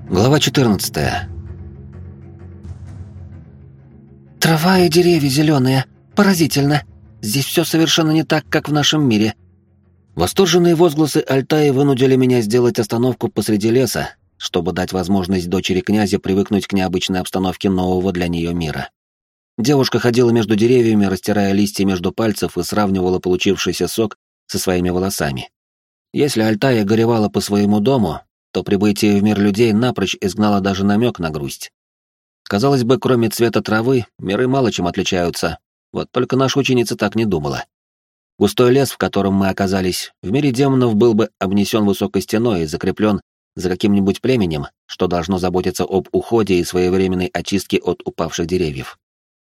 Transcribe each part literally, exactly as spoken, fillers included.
Глава четырнадцатая. Трава и деревья зеленые. Поразительно. Здесь все совершенно не так, как в нашем мире. Восторженные возгласы Альтаи вынудили меня сделать остановку посреди леса, чтобы дать возможность дочери князя привыкнуть к необычной обстановке нового для нее мира. Девушка ходила между деревьями, растирая листья между пальцев и сравнивала получившийся сок со своими волосами. Если Альтая горевала по своему дому, то прибытие в мир людей напрочь изгнало даже намек на грусть. Казалось бы, кроме цвета травы, миры мало чем отличаются, вот только наша ученица так не думала. Густой лес, в котором мы оказались, в мире демонов был бы обнесен высокой стеной и закреплен за каким-нибудь племенем, что должно заботиться об уходе и своевременной очистке от упавших деревьев.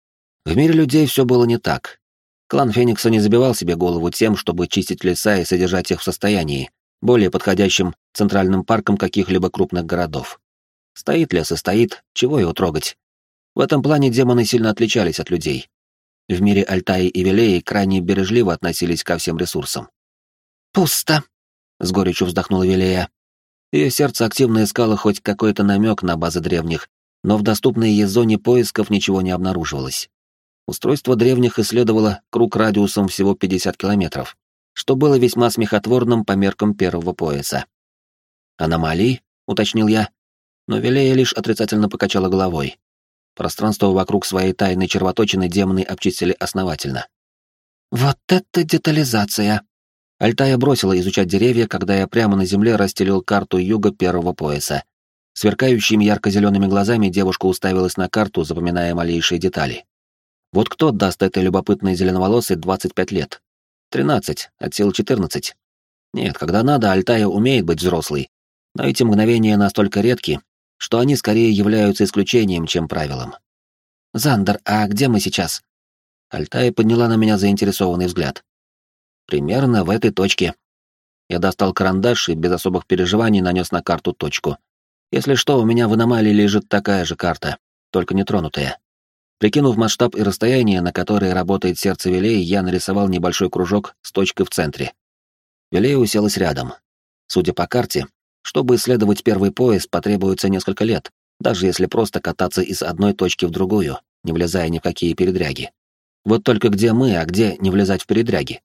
В мире людей все было не так. Клан Феникса не забивал себе голову тем, чтобы чистить леса и содержать их в состоянии, более подходящим центральным парком каких-либо крупных городов. Стоит лес и стоит, чего его трогать? В этом плане демоны сильно отличались от людей. В мире Альтаи и Велеи крайне бережливо относились ко всем ресурсам. «Пусто», — с горечью вздохнула Велея. Ее сердце активно искало хоть какой-то намек на базы древних, но в доступной ей зоне поисков ничего не обнаруживалось. Устройство древних исследовало круг радиусом всего пятьдесят километров, что было весьма смехотворным по меркам первого пояса. «Аномалии?» — уточнил я, но Велея лишь отрицательно покачала головой. Пространство вокруг своей тайной червоточины демоны обчистили основательно. «Вот это детализация!» Альтая бросила изучать деревья, когда я прямо на земле расстелил карту юга первого пояса. Сверкающими ярко-зелеными глазами девушка уставилась на карту, запоминая малейшие детали. Вот кто даст этой любопытной зеленоволосой двадцать пять лет? тринадцать, от сил четырнадцать. Нет, когда надо, Альтая умеет быть взрослой, но эти мгновения настолько редки, что они скорее являются исключением, чем правилом. «Зандер, а где мы сейчас?» Альтая подняла на меня заинтересованный взгляд. «Примерно в этой точке». Я достал карандаш и без особых переживаний нанес на карту точку. Если что, у меня в аномалии лежит такая же карта, только нетронутая. Прикинув масштаб и расстояние, на которое работает сердце Велеи, я нарисовал небольшой кружок с точкой в центре. Велея уселась рядом. Судя по карте, чтобы исследовать первый пояс, потребуется несколько лет, даже если просто кататься из одной точки в другую, не влезая ни в какие передряги. Вот только где мы, а где не влезать в передряги?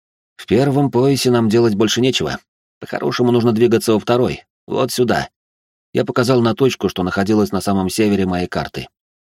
В первом поясе нам делать больше нечего. По-хорошему нужно двигаться во второй, вот сюда. Я показал на точку, что находилась на самом севере моей карты.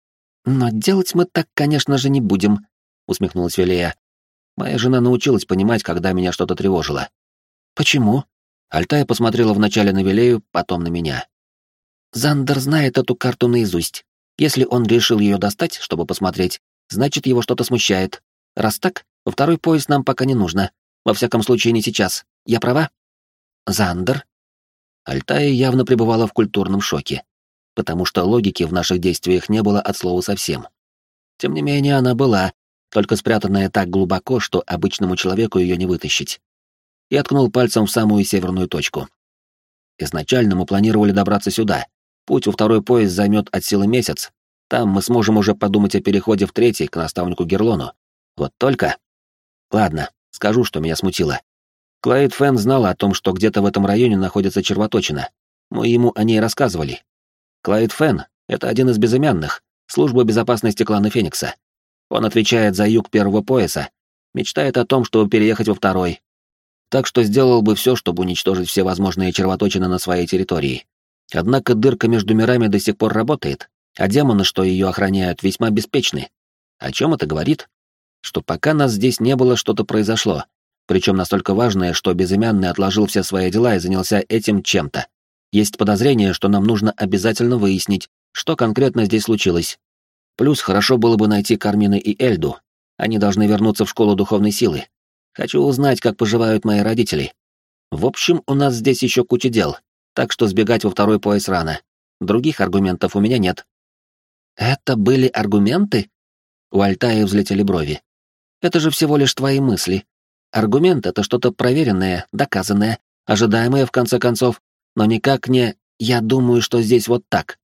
«Но делать мы так, конечно же, не будем», — усмехнулась Велея. Моя жена научилась понимать, когда меня что-то тревожило. «Почему?» Альтая посмотрела вначале на Велею, потом на меня. «Зандер знает эту карту наизусть. Если он решил ее достать, чтобы посмотреть, значит, его что-то смущает. Раз так, во второй пояс нам пока не нужно. Во всяком случае, не сейчас. Я права?» «Зандер?» Альтая явно пребывала в культурном шоке, потому что логики в наших действиях не было от слова совсем. Тем не менее, она была, только спрятанная так глубоко, что обычному человеку ее не вытащить. Я ткнул пальцем в самую северную точку. Изначально мы планировали добраться сюда. Путь во второй пояс займет от силы месяц. Там мы сможем уже подумать о переходе в третий к наставнику Герлону. Вот только... Ладно, скажу, что меня смутило. Клайд Фен знала о том, что где-то в этом районе находится червоточина. Мы ему о ней рассказывали. Клайд Фен — это один из безымянных, службы безопасности клана Феникса. Он отвечает за юг первого пояса, мечтает о том, чтобы переехать во второй. Так что сделал бы все, чтобы уничтожить все возможные червоточины на своей территории. Однако дырка между мирами до сих пор работает, а демоны, что ее охраняют, весьма беспечны. О чем это говорит? Что пока нас здесь не было, что-то произошло, причем настолько важное, что безымянный отложил все свои дела и занялся этим чем-то. Есть подозрение, что нам нужно обязательно выяснить, что конкретно здесь случилось. Плюс хорошо было бы найти Кармина и Эльду. Они должны вернуться в школу духовной силы. Хочу узнать, как поживают мои родители. В общем, у нас здесь еще куча дел, так что сбегать во второй пояс рано. Других аргументов у меня нет». «Это были аргументы?» У Альтаи взлетели брови. «Это же всего лишь твои мысли. Аргумент — это что-то проверенное, доказанное, ожидаемое в конце концов, но никак не «я думаю, что здесь вот так».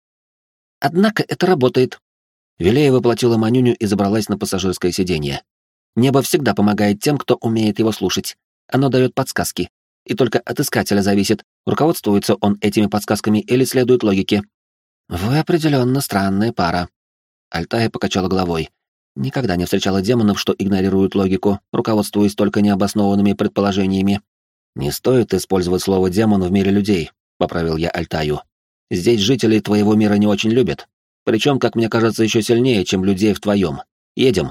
Однако это работает. Велея воплотила Манюню и забралась на пассажирское сиденье. Небо всегда помогает тем, кто умеет его слушать. Оно дает подсказки. и только от искателя зависит, руководствуется он этими подсказками или следует логике. Вы определенно странная пара. Альтая покачала головой. Никогда не встречала демонов, что игнорируют логику, руководствуясь только необоснованными предположениями. Не стоит использовать слово «демон» в мире людей, поправил я Альтаю. Здесь жители твоего мира не очень любят. Причем, как мне кажется, еще сильнее, чем людей в твоем. Едем.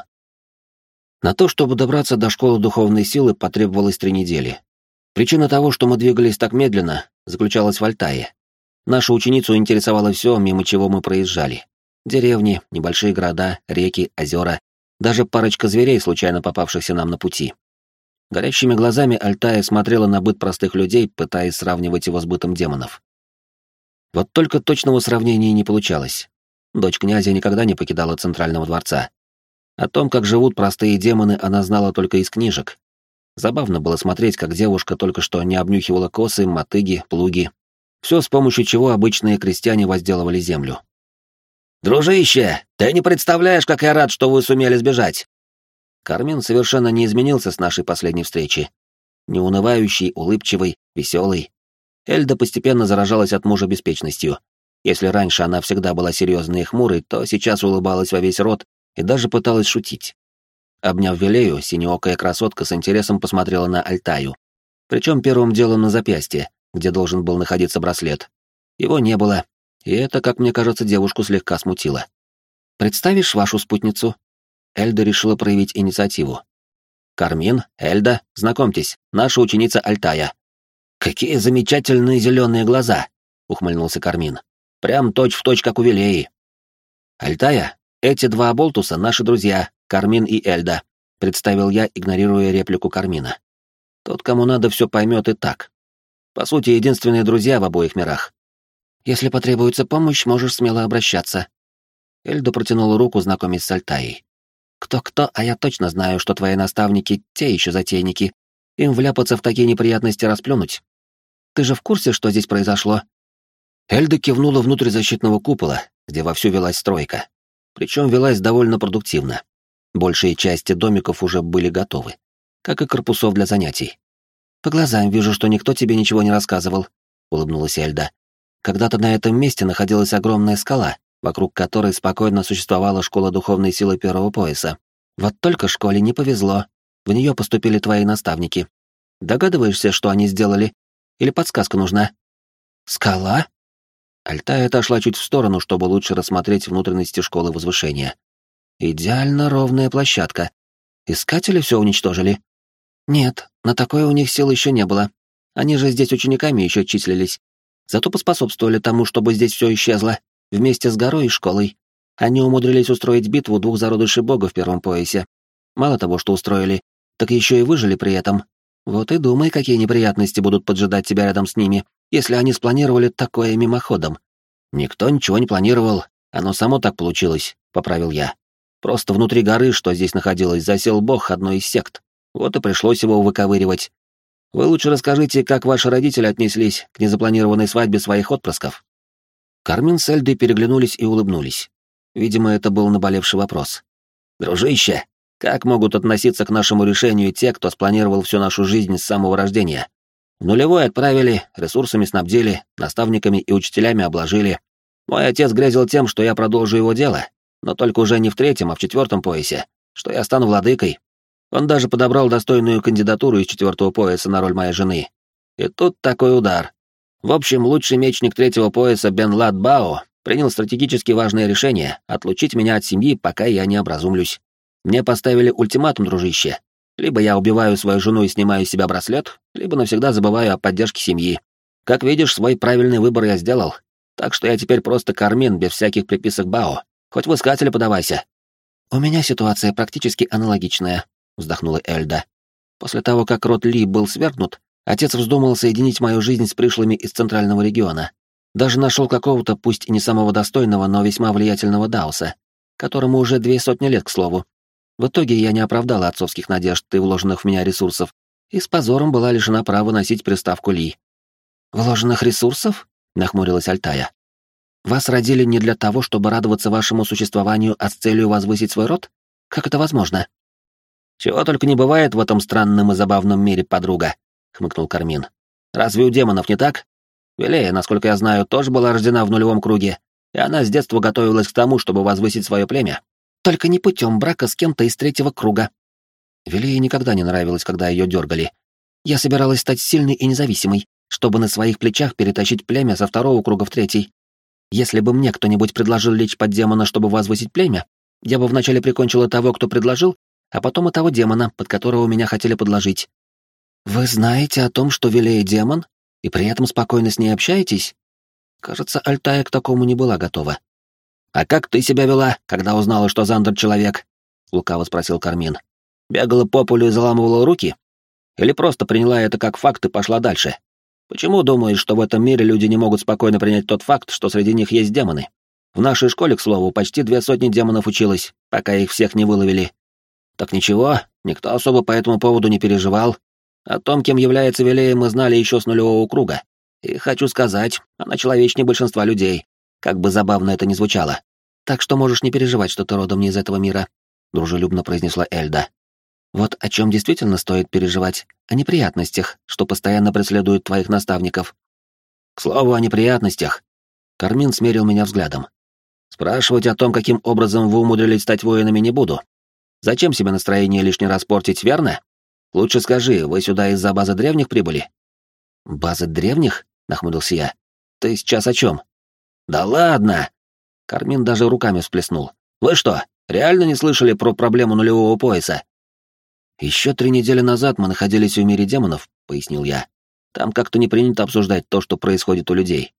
На то, чтобы добраться до школы духовной силы, потребовалось три недели. Причина того, что мы двигались так медленно, заключалась в Альтае. Нашу ученицу интересовало все, мимо чего мы проезжали. Деревни, небольшие города, реки, озера, даже парочка зверей, случайно попавшихся нам на пути. Горящими глазами Альтая смотрела на быт простых людей, пытаясь сравнивать его с бытом демонов. Вот только точного сравнения не получалось. Дочь князя никогда не покидала центрального дворца. О том, как живут простые демоны, она знала только из книжек. Забавно было смотреть, как девушка только что не обнюхивала косы, мотыги, плуги. Все, с помощью чего обычные крестьяне возделывали землю. «Дружище, ты не представляешь, как я рад, что вы сумели сбежать!» Кармин совершенно не изменился с нашей последней встречи. Неунывающий, улыбчивый, веселый. Эльда постепенно заражалась от мужа беспечностью. Если раньше она всегда была серьезной и хмурой, то сейчас улыбалась во весь рот и даже пыталась шутить. Обняв Велею, синеокая красотка с интересом посмотрела на Альтаю. Причем первым делом на запястье, где должен был находиться браслет. Его не было, и это, как мне кажется, девушку слегка смутило. «Представишь вашу спутницу?» Эльда решила проявить инициативу. «Кармин, Эльда, знакомьтесь, наша ученица Альтая». «Какие замечательные зеленые глаза!» — ухмыльнулся Кармин. «Прям точь-в-точь, как у Велеи». «Альтая, эти два оболтуса — наши друзья, Кармин и Эльда», — представил я, игнорируя реплику Кармина. «Тот, кому надо, все поймет и так. По сути, единственные друзья в обоих мирах. Если потребуется помощь, можешь смело обращаться». Эльда протянула руку, знакомясь с Альтаей. «Кто-кто, а я точно знаю, что твои наставники — те еще затейники. Им вляпаться в такие неприятности расплюнуть. Ты же в курсе, что здесь произошло?» Эльда кивнула внутрь защитного купола, где вовсю велась стройка. Причем велась довольно продуктивно. Большие части домиков уже были готовы, как и корпусов для занятий. «По глазам вижу, что никто тебе ничего не рассказывал», — улыбнулась Эльда. «Когда-то на этом месте находилась огромная скала, вокруг которой спокойно существовала школа духовной силы первого пояса. Вот только школе не повезло. В нее поступили твои наставники. Догадываешься, что они сделали? Или подсказка нужна?» «Скала?» Альтая отошла чуть в сторону, чтобы лучше рассмотреть внутренности школы возвышения. «Идеально ровная площадка. Искатели все уничтожили?» «Нет, на такое у них сил еще не было. Они же здесь учениками еще числились. Зато поспособствовали тому, чтобы здесь все исчезло, вместе с горой и школой. Они умудрились устроить битву двух зародышей бога в первом поясе. Мало того, что устроили, так еще и выжили при этом. Вот и думай, какие неприятности будут поджидать тебя рядом с ними, если они спланировали такое мимоходом». «Никто ничего не планировал, оно само так получилось», — поправил я. «Просто внутри горы, что здесь находилось, засел бог одной из сект. Вот и пришлось его выковыривать. Вы лучше расскажите, как ваши родители отнеслись к незапланированной свадьбе своих отпрысков». Кармин с Эльдой переглянулись и улыбнулись. Видимо, это был наболевший вопрос. «Дружище, как могут относиться к нашему решению те, кто спланировал всю нашу жизнь с самого рождения? В нулевой отправили, ресурсами снабдили, наставниками и учителями обложили. Мой отец грезил тем, что я продолжу его дело, но только уже не в третьем, а в четвертом поясе, что я стану владыкой. Он даже подобрал достойную кандидатуру из четвертого пояса на роль моей жены. И тут такой удар. В общем, лучший мечник третьего пояса Бен Лад Бао принял стратегически важное решение отлучить меня от семьи, пока я не образумлюсь. Мне поставили ультиматум, дружище. Либо я убиваю свою жену и снимаю с себя браслет, либо навсегда забываю о поддержке семьи. Как видишь, свой правильный выбор я сделал. Так что я теперь просто Кармин, без всяких приписок Бао. Хоть в искателя подавайся». «У меня ситуация практически аналогичная», — вздохнула Эльда. «После того, как род Ли был свергнут, отец вздумал соединить мою жизнь с пришлыми из центрального региона. Даже нашел какого-то, пусть и не самого достойного, но весьма влиятельного даоса, которому уже две сотни лет, к слову. В итоге я не оправдала отцовских надежд и вложенных в меня ресурсов, и с позором была лишена права носить приставку Ли». «Вложенных ресурсов?» — нахмурилась Альтая. «Вас родили не для того, чтобы радоваться вашему существованию, а с целью возвысить свой род? Как это возможно?» «Чего только не бывает в этом странном и забавном мире, подруга», — хмыкнул Кармин. Разве у демонов не так? Велея, насколько я знаю, тоже была рождена в нулевом круге, и она с детства готовилась к тому, чтобы возвысить свое племя. Только не путем брака с кем-то из третьего круга. Велее никогда не нравилось, когда ее дергали. Я собиралась стать сильной и независимой, чтобы на своих плечах перетащить племя со второго круга в третий. Если бы мне кто-нибудь предложил лечь под демона, чтобы возвысить племя, я бы вначале прикончила того, кто предложил, а потом и того демона, под которого меня хотели подложить. Вы знаете о том, что Велея демон, и при этом спокойно с ней общаетесь? Кажется, Альтая к такому не была готова. «А как ты себя вела, когда узнала, что Зандер человек?» — лукаво спросил Кармин. «Бегала по полю и заламывала руки? Или просто приняла это как факт и пошла дальше? Почему думаешь, что в этом мире люди не могут спокойно принять тот факт, что среди них есть демоны? В нашей школе, к слову, почти две сотни демонов училось, пока их всех не выловили. Так ничего, никто особо по этому поводу не переживал. О том, кем является Велея, мы знали еще с нулевого круга. И хочу сказать, она человечнее большинства людей, как бы забавно это ни звучало. Так что можешь не переживать, что ты родом не из этого мира», — дружелюбно произнесла Эльда. «Вот о чем действительно стоит переживать, о неприятностях, что постоянно преследуют твоих наставников». «К слову о неприятностях», — Кармин смерил меня взглядом. «Спрашивать о том, каким образом вы умудрились стать воинами, не буду. Зачем себе настроение лишний раз портить, верно? Лучше скажи, вы сюда из-за базы древних прибыли?» «Базы древних?» — нахмурился я. «Ты сейчас о чем?» «Да ладно!» Кармин даже руками всплеснул. «Вы что, реально не слышали про проблему нулевого пояса?» «Еще три недели назад мы находились в мире демонов», — пояснил я. «Там как-то не принято обсуждать то, что происходит у людей.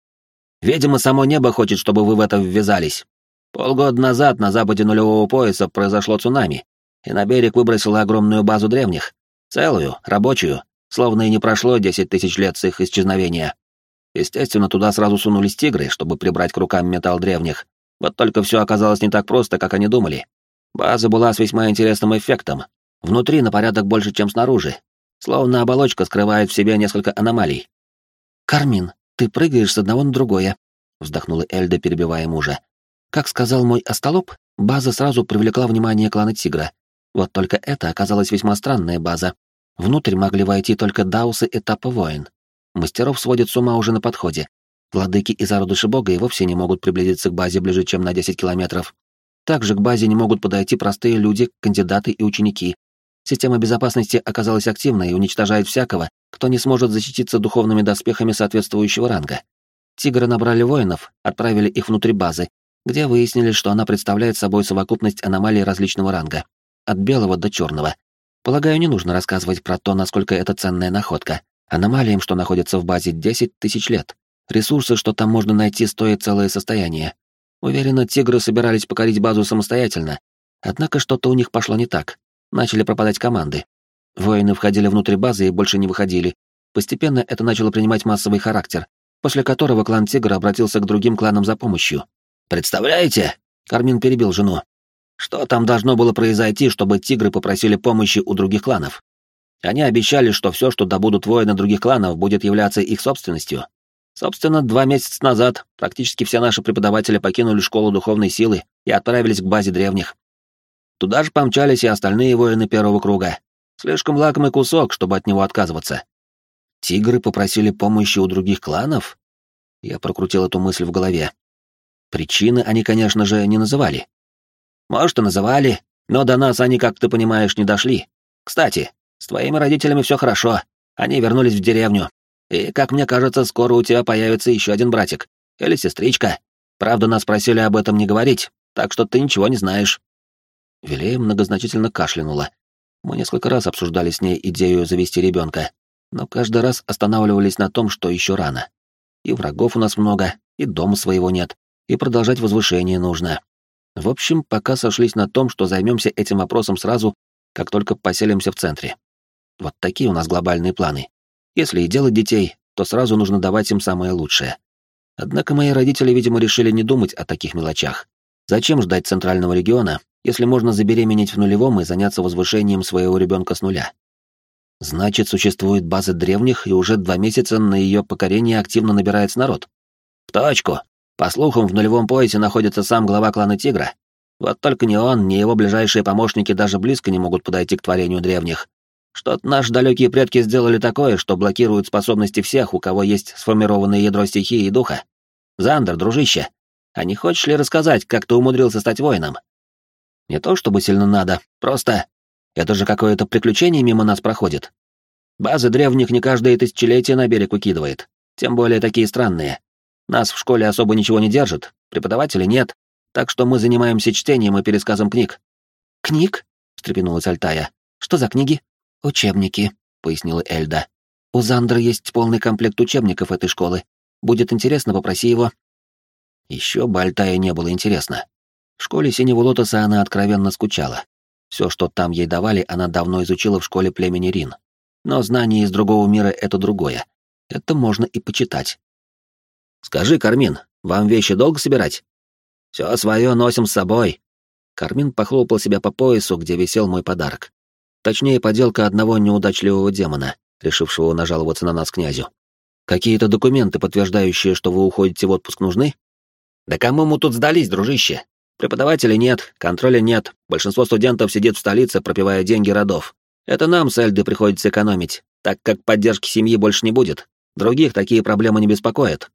Видимо, само небо хочет, чтобы вы в это ввязались. Полгода назад на западе нулевого пояса произошло цунами, и на берег выбросило огромную базу древних. Целую, рабочую, словно и не прошло десять тысяч лет с их исчезновения. Естественно, туда сразу сунулись тигры, чтобы прибрать к рукам металл древних. Вот только все оказалось не так просто, как они думали. База была с весьма интересным эффектом. Внутри на порядок больше, чем снаружи. Словно оболочка скрывает в себе несколько аномалий. «Кармин, ты прыгаешь с одного на другое», — вздохнула Эльда, перебивая мужа. «Как сказал мой остолоп, база сразу привлекла внимание клана Тигра. Вот только это оказалась весьма странная база. Внутрь могли войти только даусы этапа воин. Мастеров сводит с ума уже на подходе. Владыки и зародыши бога и вовсе не могут приблизиться к базе ближе, чем на десять километров. Также к базе не могут подойти простые люди, кандидаты и ученики. Система безопасности оказалась активной и уничтожает всякого, кто не сможет защититься духовными доспехами соответствующего ранга. Тигры набрали воинов, отправили их внутрь базы, где выяснили, что она представляет собой совокупность аномалий различного ранга, от белого до черного. Полагаю, не нужно рассказывать про то, насколько это ценная находка. Аномалиям, что находятся в базе, десять тысяч лет. Ресурсы, что там можно найти, стоят целое состояние. Уверена, тигры собирались покорить базу самостоятельно, однако что-то у них пошло не так. Начали пропадать команды. Воины входили внутрь базы и больше не выходили. Постепенно это начало принимать массовый характер, после которого клан Тигра обратился к другим кланам за помощью. «Представляете?» — Кармин перебил жену. «Что там должно было произойти, чтобы тигры попросили помощи у других кланов? Они обещали, что все, что добудут воины других кланов, будет являться их собственностью. Собственно, два месяца назад практически все наши преподаватели покинули школу духовной силы и отправились к базе древних. Туда же помчались и остальные воины первого круга. Слишком лакомый кусок, чтобы от него отказываться». «Тигры попросили помощи у других кланов?» Я прокрутил эту мысль в голове. Причины они, конечно же, не называли. «Может, и называли, но до нас они, как ты понимаешь, не дошли. Кстати, с твоими родителями все хорошо. Они вернулись в деревню. И, как мне кажется, скоро у тебя появится еще один братик. Или сестричка. Правда, нас просили об этом не говорить, так что ты ничего не знаешь». Велея многозначительно кашлянула. Мы несколько раз обсуждали с ней идею завести ребенка, но каждый раз останавливались на том, что еще рано. И врагов у нас много, и дома своего нет, и продолжать возвышение нужно. В общем, пока сошлись на том, что займемся этим вопросом сразу, как только поселимся в центре. Вот такие у нас глобальные планы. Если и делать детей, то сразу нужно давать им самое лучшее. Однако мои родители, видимо, решили не думать о таких мелочах. Зачем ждать центрального региона, если можно забеременеть в нулевом и заняться возвышением своего ребенка с нуля? Значит, существует база древних, и уже два месяца на ее покорение активно набирается народ. В точку. По слухам, в нулевом поясе находится сам глава клана Тигра. Вот только ни он, ни его ближайшие помощники даже близко не могут подойти к творению древних. Что-то наши далекие предки сделали такое, что блокирует способности всех, у кого есть сформированное ядро стихии и духа. Зандер, дружище, а не хочешь ли рассказать, как ты умудрился стать воином? Не то чтобы сильно надо, просто... Это же какое-то приключение мимо нас проходит. Базы древних не каждое тысячелетие на берег выкидывает, тем более такие странные. Нас в школе особо ничего не держит, преподавателей нет, так что мы занимаемся чтением и пересказом книг». «Книг?» — встрепенулась Альтая. «Что за книги?» «Учебники», — пояснила Эльда. «У Зандера есть полный комплект учебников этой школы. Будет интересно, попроси его». Еще бы Альтае не было интересно. В школе Синего Лотоса она откровенно скучала. Все, что там ей давали, она давно изучила в школе племени Рин. Но знания из другого мира — это другое. Это можно и почитать. «Скажи, Кармин, вам вещи долго собирать?» «Все свое носим с собой». Кармин похлопал себя по поясу, где висел мой подарок. Точнее, поделка одного неудачливого демона, решившего нажаловаться на нас князю. «Какие-то документы, подтверждающие, что вы уходите в отпуск, нужны?» «Да кому мы тут сдались, дружище? Преподавателей нет, контроля нет, большинство студентов сидит в столице, пропивая деньги родов. Это нам с Эльдой приходится экономить, так как поддержки семьи больше не будет. Других такие проблемы не беспокоят».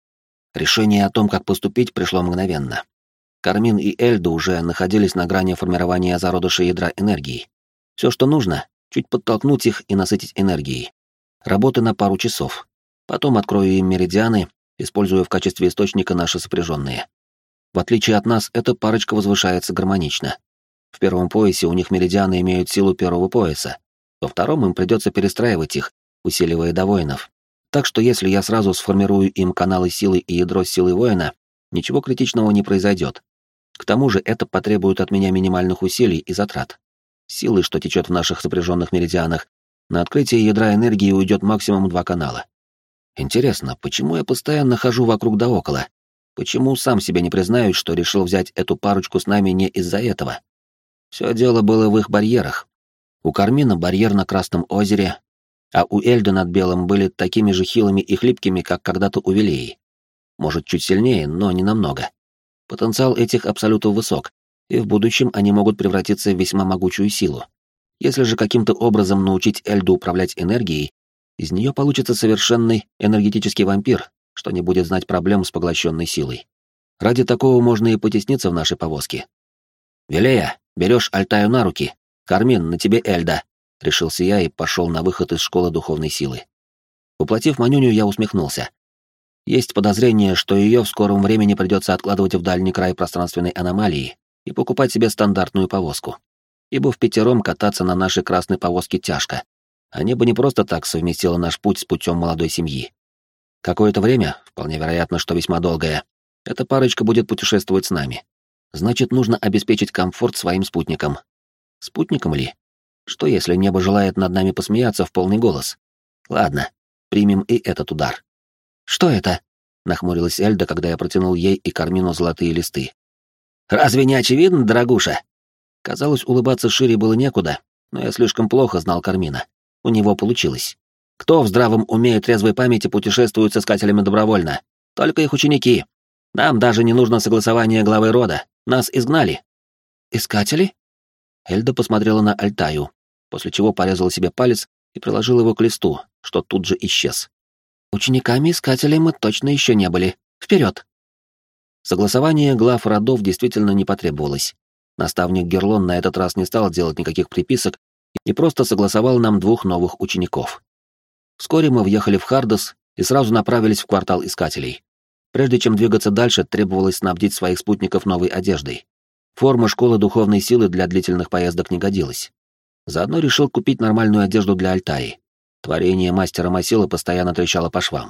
Решение о том, как поступить, пришло мгновенно. Кармин и Эльда уже находились на грани формирования зародыша ядра энергии. Все, что нужно, чуть подтолкнуть их и насытить энергией. Работы на пару часов. Потом открою им меридианы, используя в качестве источника наши сопряженные. В отличие от нас, эта парочка возвышается гармонично. В первом поясе у них меридианы имеют силу первого пояса, во втором им придется перестраивать их, усиливая до воинов. Так что если я сразу сформирую им каналы силы и ядро силы воина, ничего критичного не произойдет. К тому же это потребует от меня минимальных усилий и затрат. Силы, что течет в наших сопряженных меридианах, на открытие ядра энергии уйдет максимум два канала. Интересно, почему я постоянно хожу вокруг да около? Почему сам себе не признаюсь, что решил взять эту парочку с нами не из-за этого? Все дело было в их барьерах. У Кармина барьер на Красном озере, а у Эльды над Белым были такими же хилыми и хлипкими, как когда-то у Вилеи. Может, чуть сильнее, но не намного. Потенциал этих абсолютов высок, и в будущем они могут превратиться в весьма могучую силу. Если же каким-то образом научить Эльду управлять энергией, из нее получится совершенный энергетический вампир, что не будет знать проблем с поглощенной силой. Ради такого можно и потесниться в нашей повозке. «Вилея, берешь Альтаю на руки. Кармин, на тебе Эльда», — решился я и пошел на выход из школы духовной силы. Уплатив Манюню, я усмехнулся. Есть подозрение, что ее в скором времени придется откладывать в дальний край пространственной аномалии и покупать себе стандартную повозку. Ибо впятером кататься на нашей красной повозке тяжко, а небо не просто так совместило наш путь с путем молодой семьи. Какое-то время, вполне вероятно, что весьма долгое, эта парочка будет путешествовать с нами. Значит, нужно обеспечить комфорт своим спутникам. Спутникам ли? Что, если небо желает над нами посмеяться в полный голос? Ладно, примем и этот удар. «Что это?» — нахмурилась Эльда, когда я протянул ей и Кармину золотые листы. «Разве не очевидно, дорогуша?» Казалось, улыбаться шире было некуда, но я слишком плохо знал Кармина. У него получилось. Кто в здравом уме и трезвой памяти путешествует с искателями добровольно? Только их ученики. Нам даже не нужно согласование главы рода. Нас изгнали. «Искатели?» Эльда посмотрела на Альтаю, после чего порезала себе палец и приложила его к листу, что тут же исчез. «Учениками-искателей мы точно еще не были. Вперед!» Согласование глав родов действительно не потребовалось. Наставник Герлон на этот раз не стал делать никаких приписок и просто согласовал нам двух новых учеников. Вскоре мы въехали в Хардос и сразу направились в квартал искателей. Прежде чем двигаться дальше, требовалось снабдить своих спутников новой одеждой. Форма школы духовной силы для длительных поездок не годилась. Заодно решил купить нормальную одежду для Альтаи. Творение мастера Масилы постоянно трещало по швам.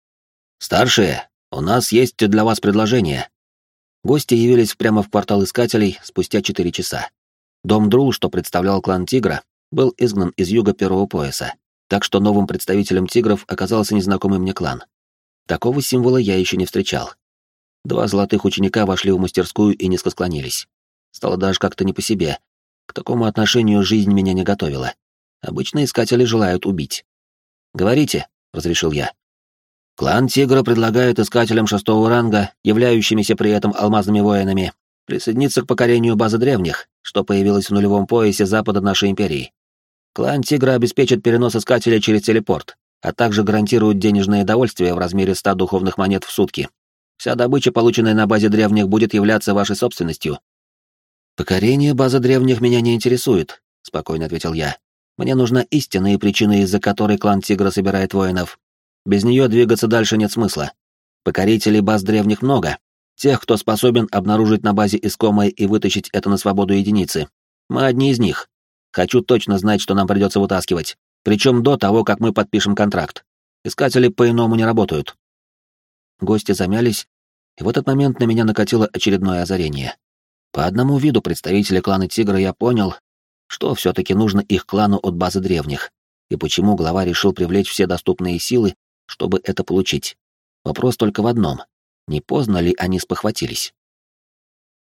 «Старшие, у нас есть для вас предложение». Гости явились прямо в квартал искателей спустя четыре часа. Дом Друл, что представлял клан Тигра, был изгнан из юга первого пояса, так что новым представителем тигров оказался незнакомый мне клан. Такого символа я еще не встречал. Два золотых ученика вошли в мастерскую и низко склонились. Стало даже как-то не по себе. К такому отношению жизнь меня не готовила. Обычно искатели желают убить. «Говорите», — разрешил я. «Клан Тигра предлагает искателям шестого ранга, являющимися при этом алмазными воинами, присоединиться к покорению базы древних, что появилась в нулевом поясе запада нашей империи». Клан Тигра обеспечит перенос искателя через телепорт, а также гарантирует денежное довольствие в размере ста духовных монет в сутки. Вся добыча, полученная на базе древних, будет являться вашей собственностью. «Покорение базы древних меня не интересует», — спокойно ответил я. «Мне нужна истинная причина, из-за которой клан Тигра собирает воинов. Без нее двигаться дальше нет смысла. Покорителей баз древних много. Тех, кто способен обнаружить на базе искомое и вытащить это на свободу единицы. Мы одни из них. Хочу точно знать, что нам придется вытаскивать. Причем до того, как мы подпишем контракт. Искатели по-иному не работают». Гости замялись, и в этот момент на меня накатило очередное озарение. По одному виду представителей клана Тигра я понял, что все-таки нужно их клану от базы древних, и почему глава решил привлечь все доступные силы, чтобы это получить. Вопрос только в одном: не поздно ли они спохватились?